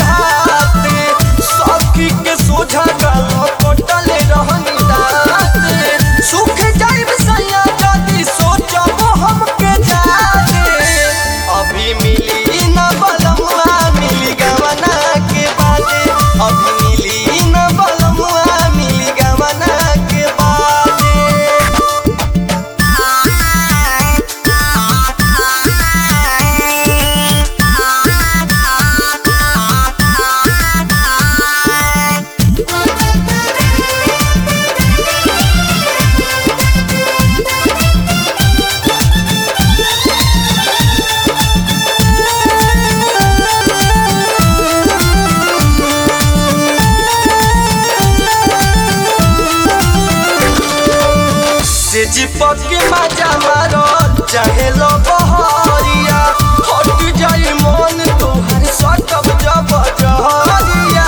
घाते सखी के सोझा गालो कटले रहनी दाते सुख जाइब सैया जदी सोचब हमके जाते अभी मिली न बलमुआ मिली गवना के बादे अभी मिली न बलमुआ मिली गवना के बादे। से चिपक के मजा मारो चाहे लो बहरिया हट जाई मन तोहर सटब जब जहरिया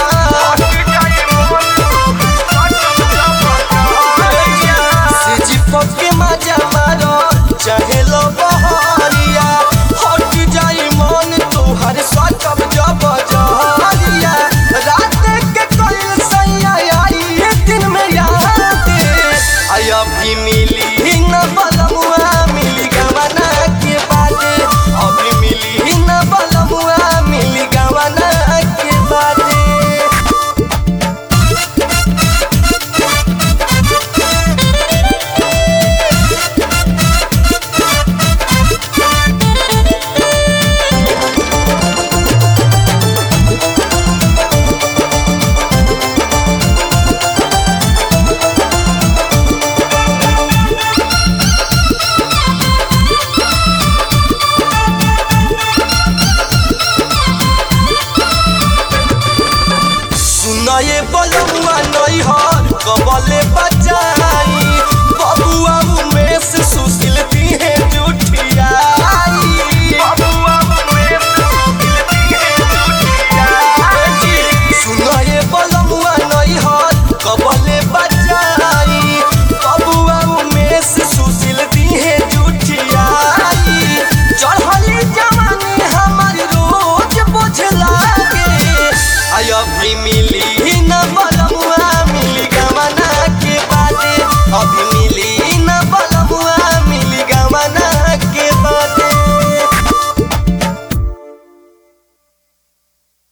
से चिपक के मजा मारो चाहे लो बहरिया हट जाई मन तोहर सटब जब जहरिया रात के कइल सैया आई एक दिन में याद आई अभी मिली न बलमुआ मिली गवना के बादे अभी मिली न बलमुआ मिली गवना के बादे। सुनाए बलमुआ नहीं हर कबले